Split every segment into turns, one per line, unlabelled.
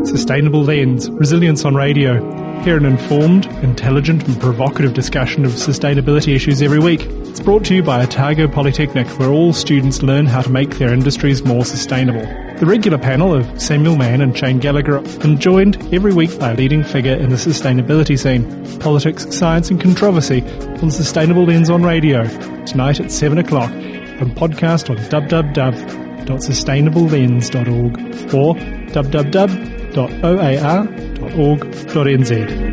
Sustainable Lens, Resilience on Radio. Hear an informed, intelligent and provocative discussion of sustainability issues every week. It's brought to you by Otago Polytechnic, where all students learn how to make their industries more sustainable. The regular panel of Samuel Mann and Shane Gallagher are joined every week by a leading figure in the sustainability scene. Politics, science and controversy on Sustainable Lens on Radio. Tonight at 7 o'clock. And podcast on www.sustainablelens.org or www.oar.org.nz.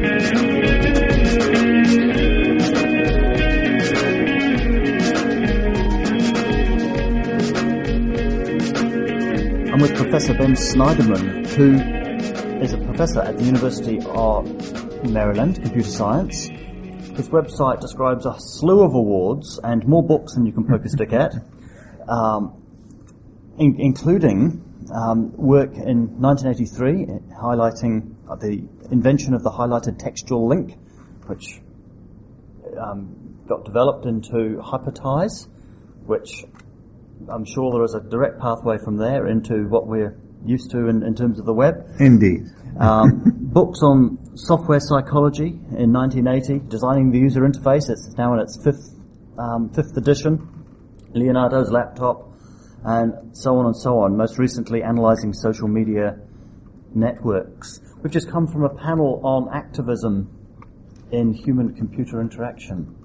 I'm with Professor Ben Sniderman, who is a professor at the University of Maryland, Computer Science. His website describes a slew of awards and more books than you can poke a stick at, including work in 1983 highlighting the invention of the highlighted textual link, which got developed into Hypertize, which I'm sure there is a direct pathway from there into what we're used to in terms of the web.
Indeed.
Books on software psychology in 1980, designing the user interface. It's now in its fifth edition. Leonardo's laptop, and so on and so on. Most recently, analyzing social media networks. We've just come from a panel on activism in human-computer interaction,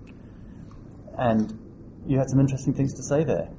and you had some interesting things to say there.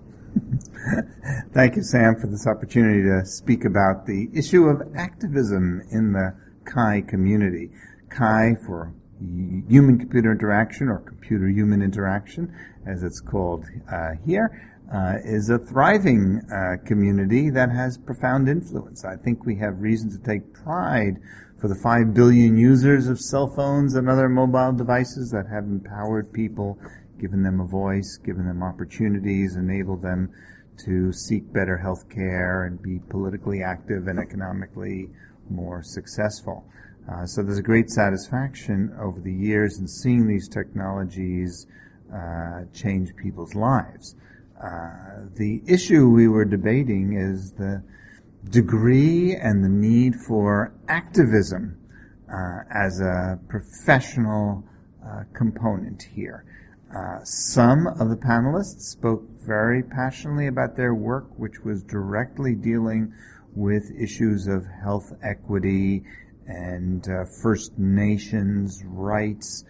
Thank you, Sam, for this opportunity to speak about the issue of activism in the CHI community. CHI for human-computer interaction, or computer-human interaction, as it's called here, is a thriving community that has profound influence. I think we have reason to take pride for the 5 billion users of cell phones and other mobile devices that have empowered people, given them a voice, given them opportunities, enabled them to seek better health care and be politically active and economically more successful. So there's a great satisfaction over the years in seeing these technologies change people's lives. The issue we were debating is the degree and the need for activism as a professional component here. Some of the panelists spoke very passionately about their work, which was directly dealing with issues of health equity and First Nations rights,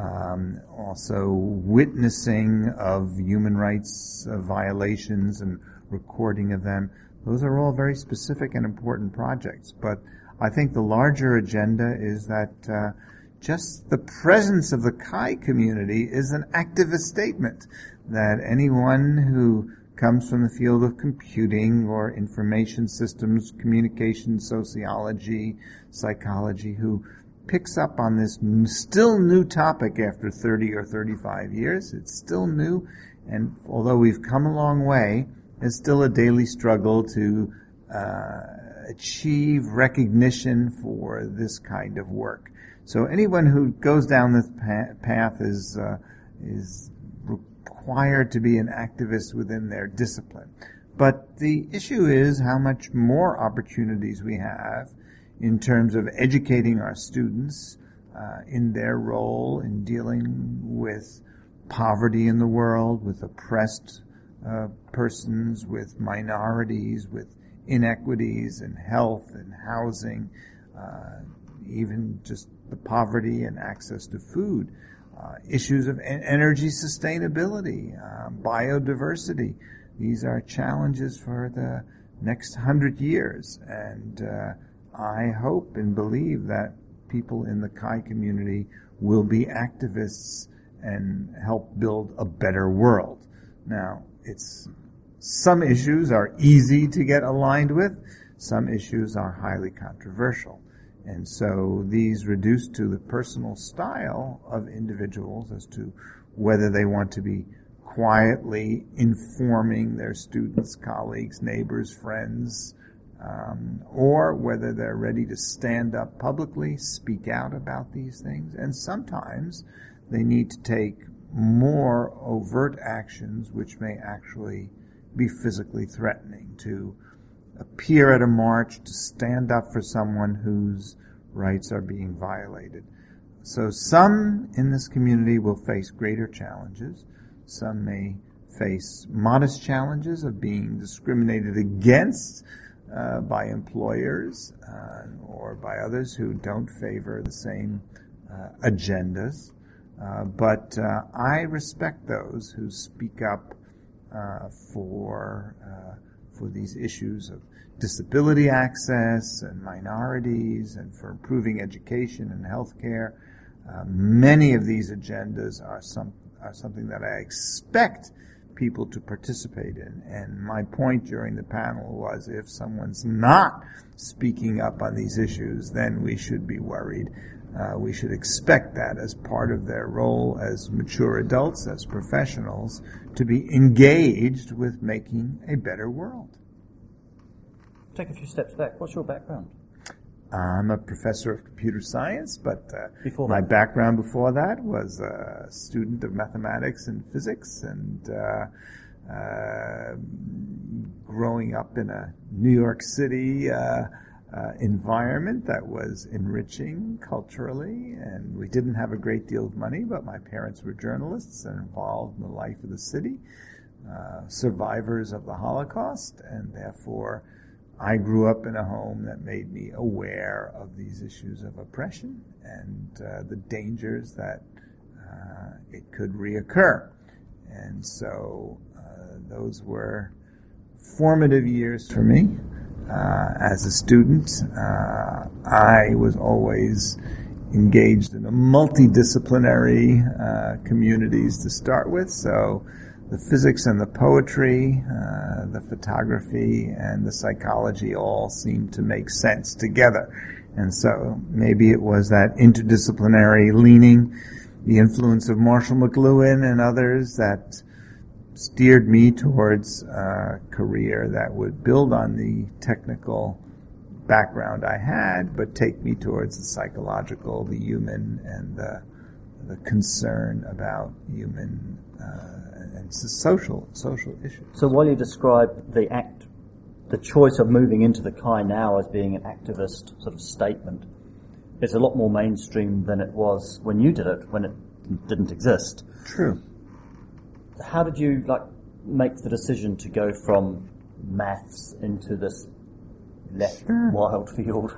also witnessing of human rights violations and recording of them. Those are all very specific and important projects, but I think the larger agenda is that just the presence of the CHI community is an activist statement that anyone who comes from the field of computing or information systems, communication, sociology, psychology, who picks up on this still new topic after 30 or 35 years. It's still new, and although we've come a long way, it's still a daily struggle to achieve recognition for this kind of work. So anyone who goes down this path is required to be an activist within their discipline. But the issue is how much more opportunities we have in terms of educating our students in their role in dealing with poverty in the world, with oppressed persons, with minorities, with inequities in health and housing, even just the poverty and access to food, issues of energy sustainability, biodiversity. These are challenges for the next 100 years, and I hope and believe that people in the CHI community will be activists and help build a better world. Now, some issues are easy to get aligned with, some issues are highly controversial. And so these reduce to the personal style of individuals as to whether they want to be quietly informing their students, colleagues, neighbors, friends, or whether they're ready to stand up publicly, speak out about these things. And sometimes they need to take more overt actions which may actually be physically threatening to appear at a march to stand up for someone whose rights are being violated. So some in this community will face greater challenges. Some may face modest challenges of being discriminated against by employers or by others who don't favor the same agendas. But I respect those who speak up for these issues of disability access and minorities and for improving education and healthcare. Many of these agendas are something that I expect people to participate in. And my point during the panel was if someone's not speaking up on these issues, then we should be worried. We should expect that as part of their role as mature adults, as professionals, to be engaged with making a better world.
Take a few steps back. What's your background?
I'm a professor of computer science, but
my
background before that was a student of mathematics and physics, and growing up in a New York City environment that was enriching culturally, and we didn't have a great deal of money, but my parents were journalists and involved in the life of the city, survivors of the Holocaust, and therefore I grew up in a home that made me aware of these issues of oppression and the dangers that it could reoccur. And so those were formative years for me. As a student, I was always engaged in a multidisciplinary communities to start with, so the physics and the poetry, the photography and the psychology all seemed to make sense together. And so maybe it was that interdisciplinary leaning, the influence of Marshall McLuhan and others that steered me towards a career that would build on the technical background I had, but take me towards the psychological, the human, and the concern about human and social issues.
So while you describe the choice of moving into the CHI now as being an activist sort of statement, it's a lot more mainstream than it was when you did it, when it didn't exist.
True.
How did you make the decision to go from maths into this left wild field?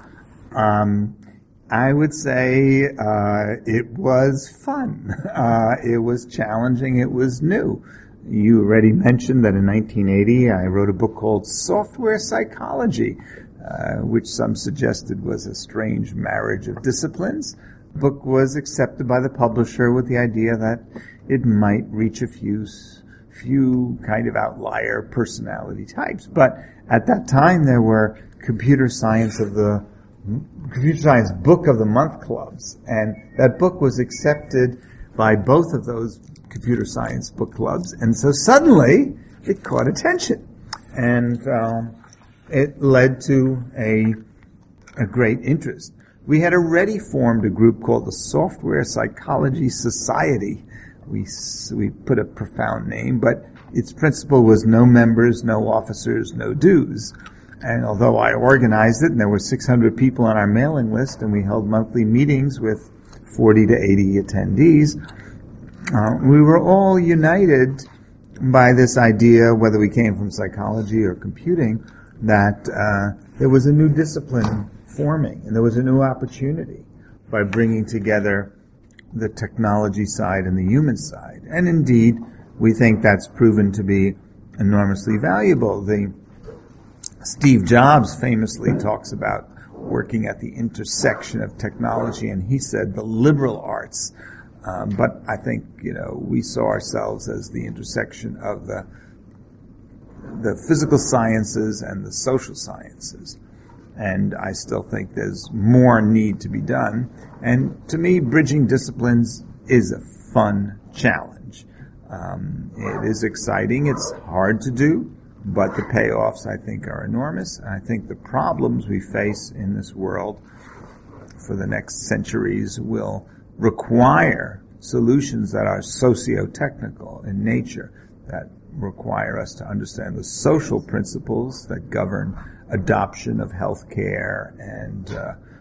I would say it was fun. It was challenging. It was new. You already mentioned that in 1980 I wrote a book called Software Psychology, which some suggested was a strange marriage of disciplines. The book was accepted by the publisher with the idea that it might reach a few kind of outlier personality types. But at that time there were computer science book of the month clubs, and that book was accepted by both of those computer science book clubs, and so suddenly it caught attention, and it led to a great interest. We had already formed a group called the Software Psychology Society. We put a profound name, but its principle was no members, no officers, no dues. And although I organized it, and there were 600 people on our mailing list, and we held monthly meetings with 40 to 80 attendees, we were all united by this idea, whether we came from psychology or computing, that there was a new discipline forming, and there was a new opportunity by bringing together the technology side and the human side. And indeed, we think that's proven to be enormously valuable. Steve Jobs famously talks about working at the intersection of technology, and he said the liberal arts. But I think, we saw ourselves as the intersection of the physical sciences and the social sciences. And I still think there's more need to be done. And to me, bridging disciplines is a fun challenge. It is exciting. It's hard to do, but the payoffs, I think, are enormous. And I think the problems we face in this world for the next centuries will require solutions that are socio-technical in nature, that require us to understand the social principles that govern adoption of healthcare and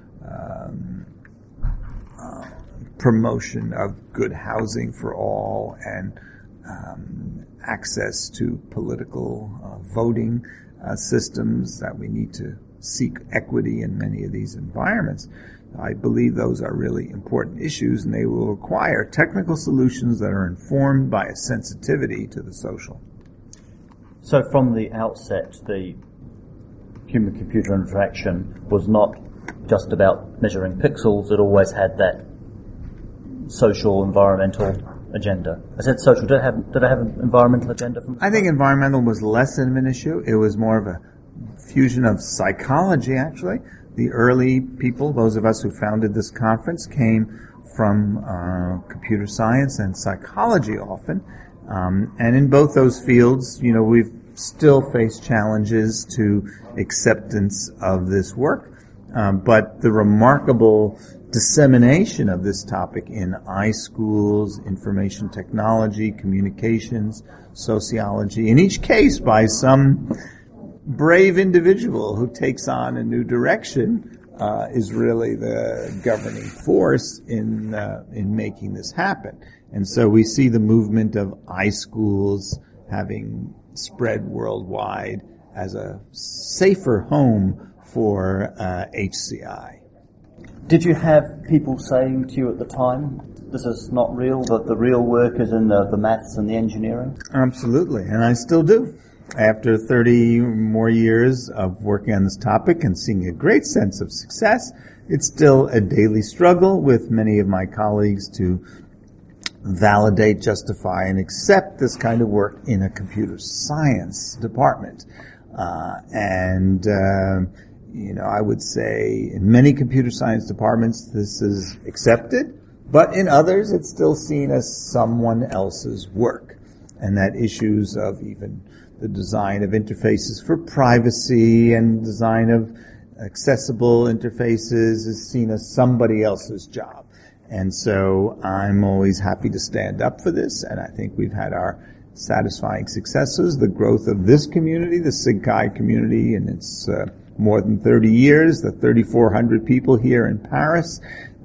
promotion of good housing for all and access to political voting systems, that we need to seek equity in many of these environments. I believe those are really important issues, and they will require technical solutions that are informed by a sensitivity to the social.
So from the outset, the human-computer interaction was not just about measuring pixels, it always had that social, environmental agenda. I said social. Did I have an environmental agenda from the start?
I think environmental was less of an issue. It was more of a fusion of psychology, actually. The early people, those of us who founded this conference, came from computer science and psychology often. And in both those fields, we've still faced challenges to acceptance of this work. But the remarkable dissemination of this topic in iSchools, information technology, communications, sociology, in each case by some brave individual who takes on a new direction, is really the governing force in making this happen. And so we see the movement of iSchools having spread worldwide as a safer home for HCI.
Did you have people saying to you at the time, this is not real, that the real work is in the maths and the engineering?
Absolutely, and I still do. After 30 more years of working on this topic and seeing a great sense of success, it's still a daily struggle with many of my colleagues to validate, justify, and accept this kind of work in a computer science department. I would say in many computer science departments this is accepted, but in others it's still seen as someone else's work. And that issues of even the design of interfaces for privacy and design of accessible interfaces is seen as somebody else's job. And so I'm always happy to stand up for this, and I think we've had our satisfying successes. The growth of this community, the SIGCHI community, and its more than 30 years, the 3,400 people here in Paris,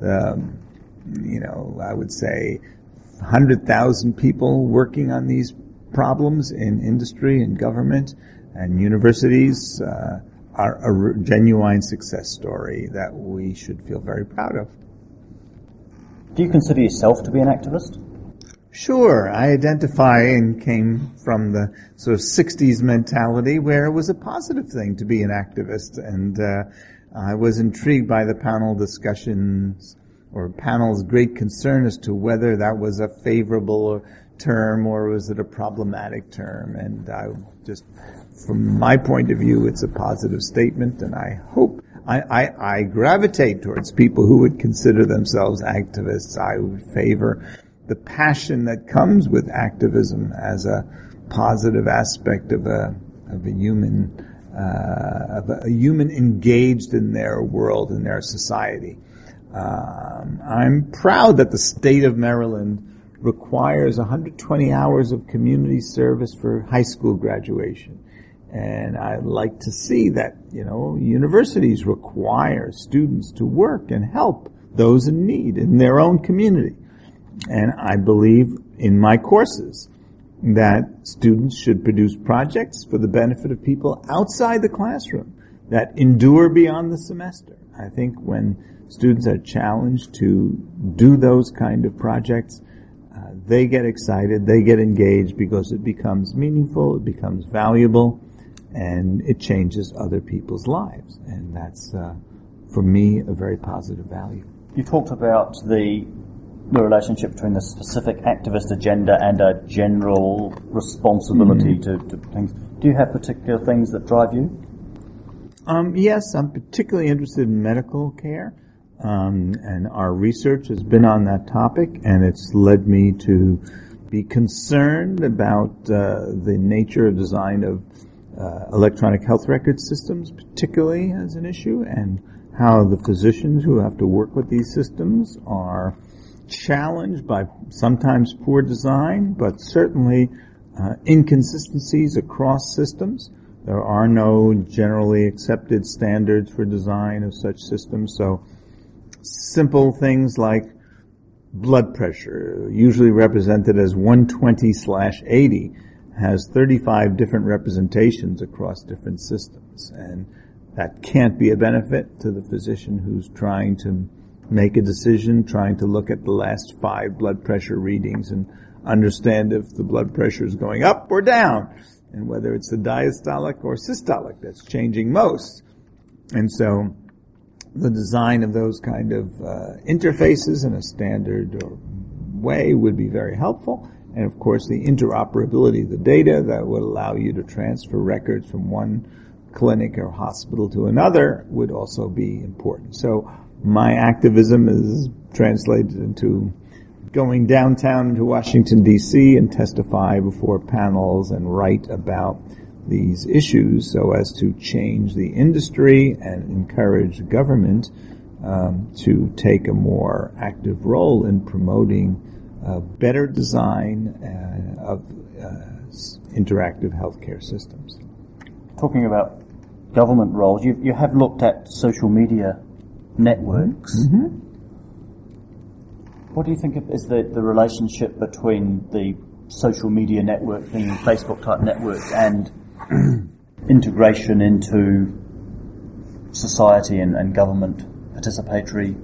I would say 100,000 people working on these problems in industry and government and universities are a genuine success story that we should feel very proud of.
Do you consider yourself to be an activist?
Sure. I identify and came from the sort of 60s mentality where it was a positive thing to be an activist. And I was intrigued by the panel discussions or panel's great concern as to whether that was a favorable term or was it a problematic term. And I just, from my point of view, it's a positive statement, and I hope I gravitate towards people who would consider themselves activists. I would favor the passion that comes with activism as a positive aspect of a human engaged in their world, in their society. I'm proud that the state of Maryland requires 120 hours of community service for high school graduation. And I'd like to see that, universities require students to work and help those in need in their own community. And I believe in my courses that students should produce projects for the benefit of people outside the classroom that endure beyond the semester. I think when students are challenged to do those kind of projects, they get excited, they get engaged because it becomes meaningful, it becomes valuable, and it changes other people's lives. And that's, for me, a very positive value.
You talked about the relationship between the specific activist agenda and a general responsibility to things. Do you have particular things that drive you?
Yes, I'm particularly interested in medical care. And our research has been on that topic, and it's led me to be concerned about the nature of design of electronic health record systems, particularly as an issue, and how the physicians who have to work with these systems are challenged by sometimes poor design, but certainly inconsistencies across systems, There are no generally accepted standards for design of such systems, so simple things like blood pressure, usually represented as 120/80, has 35 different representations across different systems, and that can't be a benefit to the physician who's trying to make a decision, trying to look at the last 5 blood pressure readings and understand if the blood pressure is going up or down, and whether it's the diastolic or systolic that's changing most. And so the design of those kind of interfaces in a standard or way would be very helpful. And of course the interoperability of the data that would allow you to transfer records from one clinic or hospital to another would also be important. So my activism is translated into going downtown to Washington, D.C. and testify before panels and write about these issues so as to change the industry and encourage government to take a more active role in promoting better design of interactive healthcare systems.
Talking about government roles, you have looked at social media networks.
Mm-hmm.
What do you think is the relationship between the social media network, being Facebook-type networks, and integration into society and government participatory?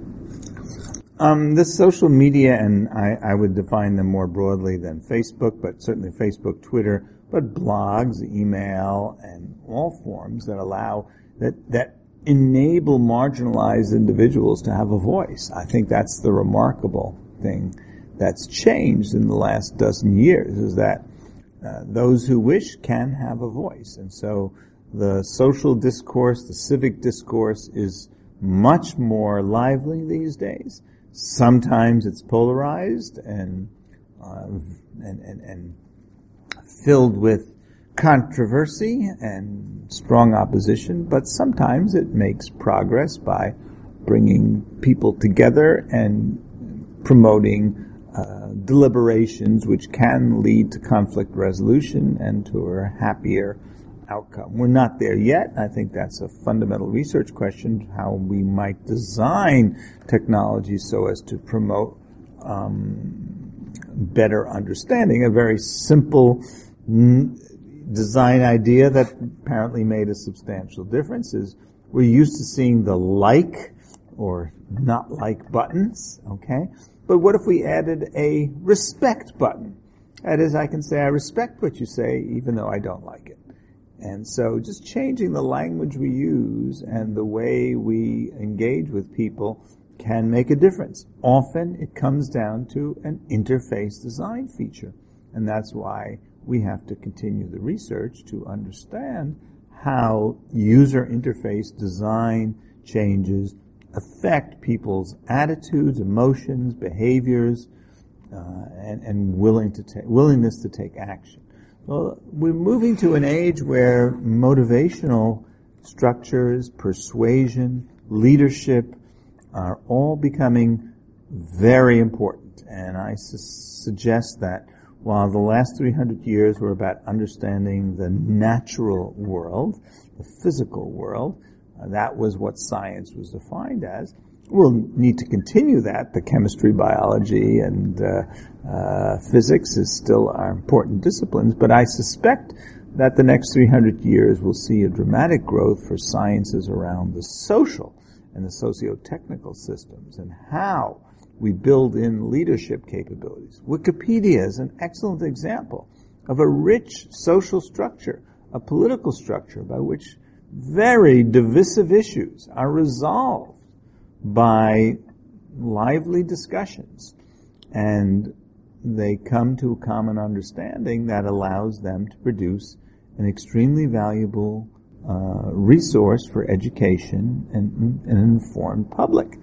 The social media, and I would define them more broadly than Facebook, but certainly Facebook, Twitter, but blogs, email, and all forms that allow, that enable marginalized individuals to have a voice. I think that's the remarkable thing that's changed in the last dozen years, is that those who wish can have a voice. And so the social discourse, the civic discourse is much more lively these days. Sometimes it's polarized and filled with controversy and strong opposition, but sometimes it makes progress by bringing people together and promoting deliberations which can lead to conflict resolution and to a happier outcome. We're not there yet. I think that's a fundamental research question, how we might design technology so as to promote better understanding. A very simple design idea that apparently made a substantial difference is we're used to seeing the like or not like buttons, okay? But what if we added a respect button? That is, I can say I respect what you say even though I don't like it. And so just changing the language we use and the way we engage with people can make a difference. Often it comes down to an interface design feature. And that's why we have to continue the research to understand how user interface design changes affect people's attitudes, emotions, behaviors, and willingness to take action. Well, we're moving to an age where motivational structures, persuasion, leadership are all becoming very important. And I suggest that while the last 300 years were about understanding the natural world, the physical world, that was what science was defined as. We'll need to continue that. The chemistry, biology, and physics is still our important disciplines, but I suspect that the next 300 years will see a dramatic growth for sciences around the social and the socio-technical systems and how we build in leadership capabilities. Wikipedia is an excellent example of a rich social structure, a political structure by which very divisive issues are resolved by lively discussions, and they come to a common understanding that allows them to produce an extremely valuable resource for education and an informed public.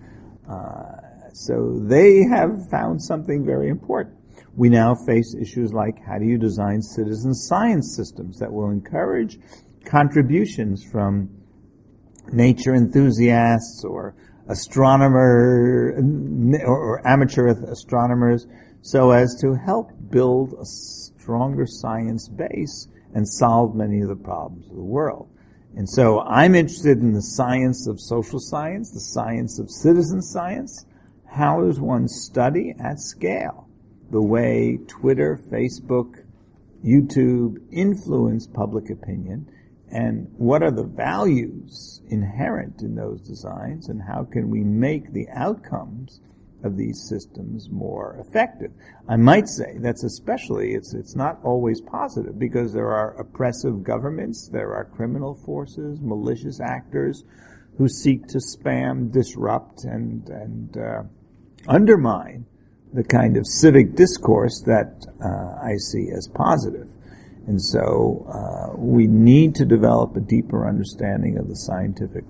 So they have found something very important. We now face issues like how do you design citizen science systems that will encourage contributions from nature enthusiasts or astronomer or amateur astronomers so as to help build a stronger science base and solve many of the problems of the world. And so I'm interested in the science of social science, the science of citizen science. How does one study at scale the way Twitter, Facebook, YouTube influence public opinion, and what are the values inherent in those designs, and how can we make the outcomes of these systems more effective? I might say that's especially, it's not always positive, because there are oppressive governments, there are criminal forces, malicious actors who seek to spam, disrupt, and undermine the kind of civic discourse that I see as positive. And so we need to develop a deeper understanding of the scientific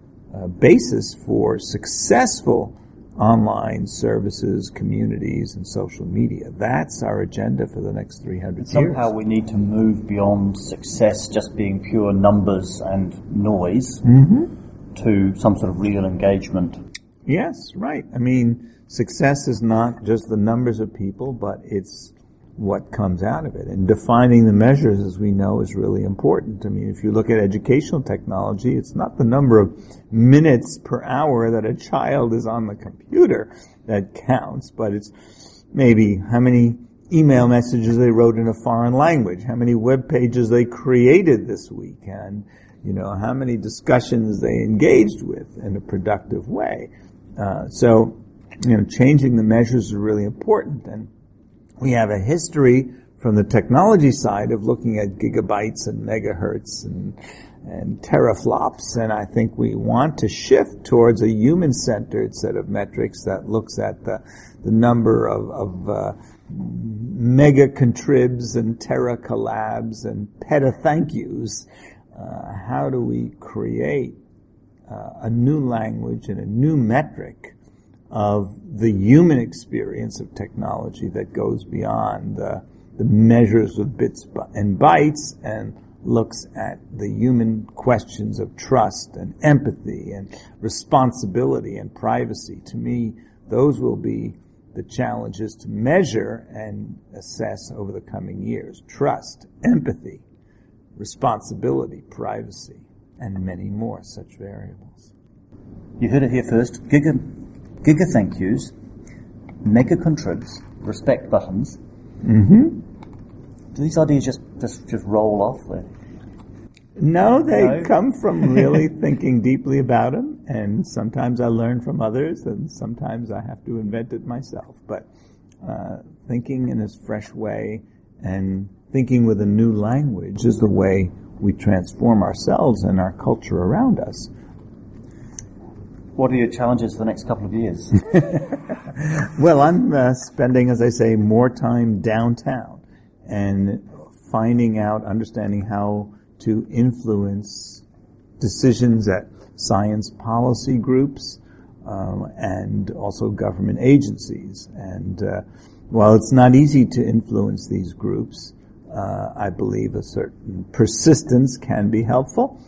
basis for successful online services, communities, and social media. That's our agenda for the next 300 years.
Somehow we need to move beyond success just being pure numbers and noise to some sort of real engagement.
Yes, right. I mean, success is not just the numbers of people, but it's what comes out of it. And defining the measures, as we know, is really important. I mean, if you look at educational technology, it's not the number of minutes per hour that a child is on the computer that counts, but it's maybe how many email messages they wrote in a foreign language, how many web pages they created this week, and, you know, how many discussions they engaged with in a productive way. So, you know, changing the measures is really important. And we have a history from the technology side of looking at gigabytes and megahertz and teraflops, and I think we want to shift towards a human-centered set of metrics that looks at the number of mega contribs and tera collabs and peta thank yous. How do we create a new language and a new metric of the human experience of technology that goes beyond the measures of bits and bytes and looks at the human questions of trust and empathy and responsibility and privacy? To me, those will be the challenges to measure and assess over the coming years. Trust, empathy, responsibility, privacy, and many more such variables.
You heard it here first. Giga thank yous, mega contribs, respect buttons. Do these ideas just roll off?
No, they come from really thinking deeply about them, and sometimes I learn from others, and sometimes I have to invent it myself. But thinking in a fresh way and thinking with a new language is the way we transform ourselves and our culture around us.
What are your challenges for the next couple of years?
Well, I'm spending, as I say, more time downtown and finding out, understanding how to influence decisions at science policy groups and also government agencies. And while it's not easy to influence these groups, I believe a certain persistence can be helpful.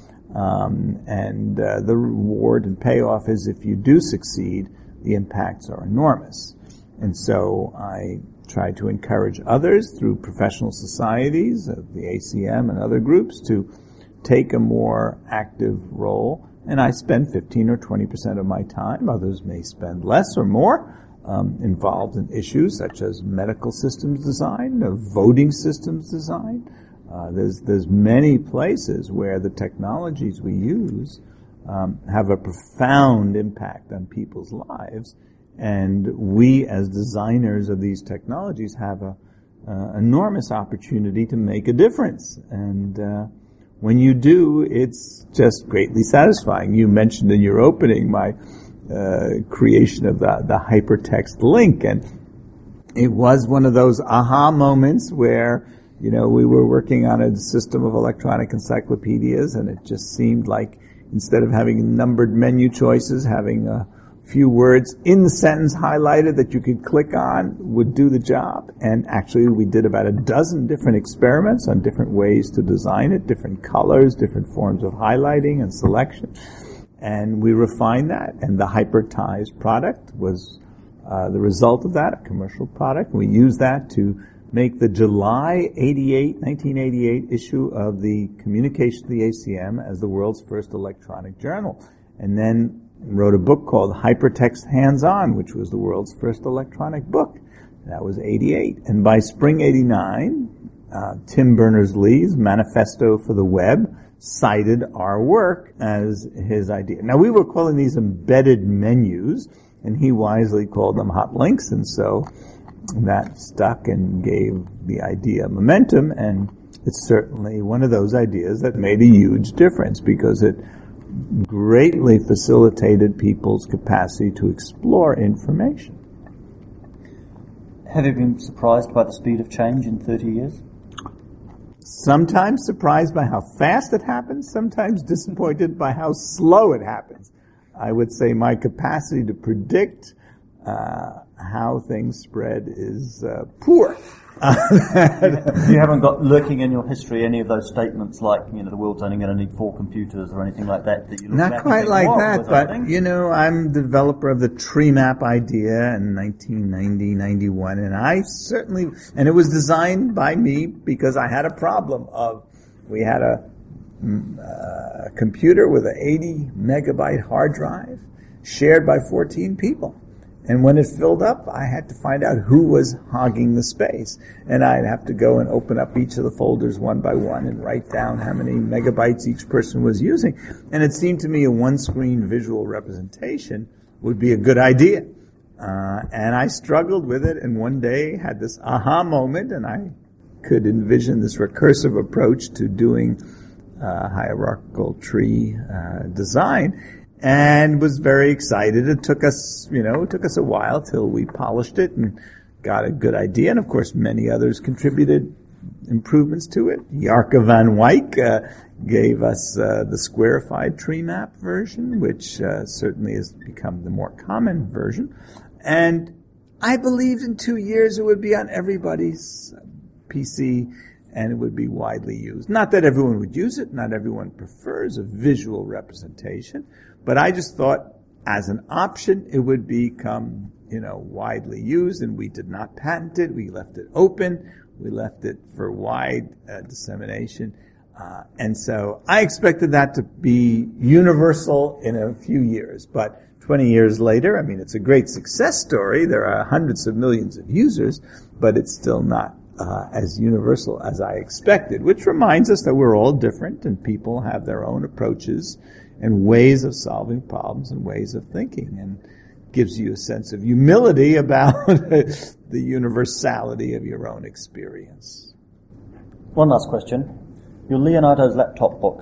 And the reward and payoff is if you do succeed, the impacts are enormous. And so I try to encourage others through professional societies, the ACM and other groups, to take a more active role. And I spend 15 or 20% of my time, others may spend less or more, involved in issues such as medical systems design, voting systems design. There's many places where the technologies we use have a profound impact on people's lives, and we as designers of these technologies have a enormous opportunity to make a difference. And when you do, it's just greatly satisfying. You mentioned in your opening my creation of the hypertext link, and it was one of those aha moments where, you know, we were working on a system of electronic encyclopedias, and it just seemed like instead of having numbered menu choices, having a few words in the sentence highlighted that you could click on would do the job. And actually we did about a dozen different experiments on different ways to design it, different colors, different forms of highlighting and selection. And we refined that, and the Hypertize product was the result of that, a commercial product. We used that to make the July 1988 issue of the Communication of the ACM as the world's first electronic journal. And then wrote a book called Hypertext Hands-On, which was the world's first electronic book. That was 88. And by spring 89, Tim Berners-Lee's Manifesto for the Web cited our work as his idea. Now, we were calling these embedded menus, and he wisely called them hot links, and so that stuck and gave the idea momentum, and it's certainly one of those ideas that made a huge difference because it greatly facilitated people's capacity to explore information.
Have you been surprised by the speed of change in 30 years?
Sometimes surprised by how fast it happens, sometimes disappointed by how slow it happens. I would say my capacity to predict how things spread is poor.
You haven't got lurking in your history any of those statements like, the world's only going to need 4 computers or anything like that you look
Not
back
quite
and
like
think,
that, but, I'm the developer of the tree map idea in 1990, 91, and it was designed by me because I had a problem we had a computer with an 80 megabyte hard drive shared by 14 people. And when it filled up, I had to find out who was hogging the space. And I'd have to go and open up each of the folders one by one and write down how many megabytes each person was using. And it seemed to me a one-screen visual representation would be a good idea. And I struggled with it, and one day had this aha moment, and I could envision this recursive approach to doing hierarchical tree design. And was very excited. It took us a while till we polished it and got a good idea. And of course, many others contributed improvements to it. Jarke van Wyk gave us the squarified tree map version, which certainly has become the more common version. And I believed in 2 years it would be on everybody's PC and it would be widely used. Not that everyone would use it, not everyone prefers a visual representation, but I just thought as an option it would become, widely used, and we did not patent it. We left it open. We left it for wide dissemination. And so I expected that to be universal in a few years, but 20 years later, it's a great success story. There are hundreds of millions of users, but it's still not as universal as I expected, which reminds us that we're all different and people have their own approaches and ways of solving problems and ways of thinking, and gives you a sense of humility about the universality of your own experience.
One last question. Your Leonardo's Laptop book.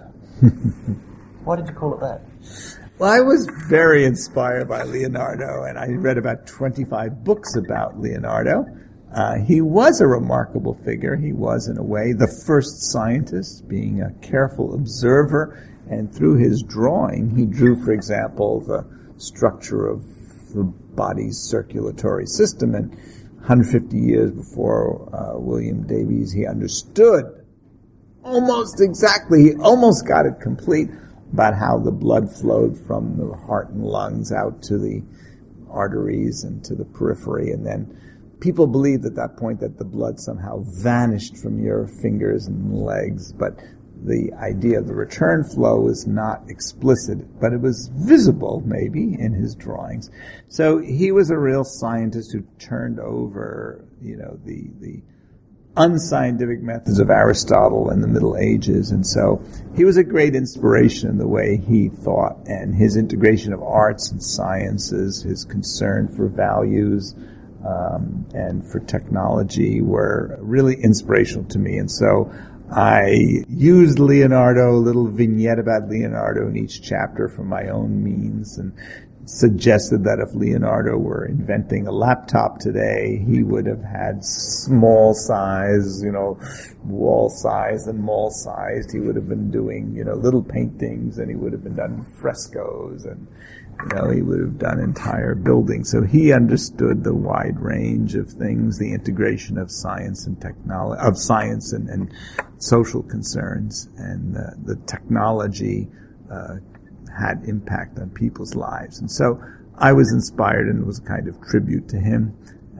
Why did you call it that?
Well, I was very inspired by Leonardo, and I read about 25 books about Leonardo. He was a remarkable figure. He was, in a way, the first scientist, being a careful observer, and through his drawing, he drew, for example, the structure of the body's circulatory system, and 150 years before William Davies, he understood almost exactly, he almost got it complete, about how the blood flowed from the heart and lungs out to the arteries and to the periphery, and then people believed at that point that the blood somehow vanished from your fingers and legs, but the idea of the return flow was not explicit, but it was visible, maybe, in his drawings. So he was a real scientist who turned over, the unscientific methods of Aristotle in the Middle Ages, and so he was a great inspiration in the way he thought, and his integration of arts and sciences, his concern for values, and for technology were really inspirational to me. And so I used Leonardo, a little vignette about Leonardo in each chapter for my own means, and suggested that if Leonardo were inventing a laptop today, he would have had small size, wall size and mall sized. He would have been doing, little paintings, and he would have been done frescoes, and he would have done entire buildings. So he understood the wide range of things, the integration of science and technology, of science and social concerns, and the technology had impact on people's lives. And so I was inspired, and it was a kind of tribute to him.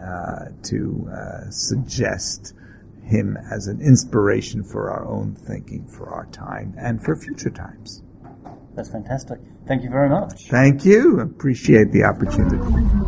to suggest him as an inspiration for our own thinking, for our time, and for future times.
That's fantastic. Thank you very much.
Thank you. Appreciate the opportunity.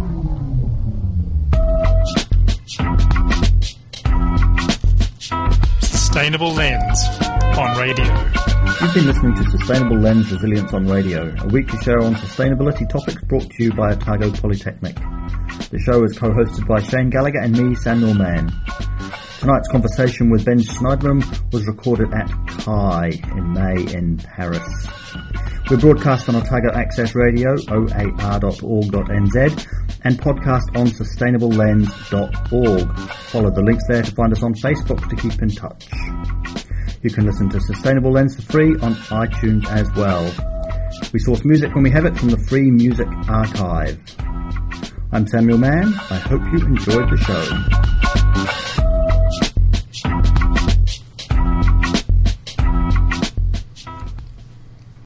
Sustainable Lens on radio.
You've been listening to Sustainable Lens Resilience on Radio, a weekly show on sustainability topics brought to you by Otago Polytechnic. The show is co-hosted by Shane Gallagher and me, Samuel Mann. Tonight's conversation with Ben Schneidman was recorded at CHI in May in Paris. We're broadcast on Otago Access Radio, oar.org.nz, and podcast on sustainablelens.org. Follow the links there to find us on Facebook to keep in touch. You can listen to Sustainable Lens for free on iTunes as well. We source music when we have it from the Free Music Archive. I'm Samuel Mann. I hope you enjoyed the show.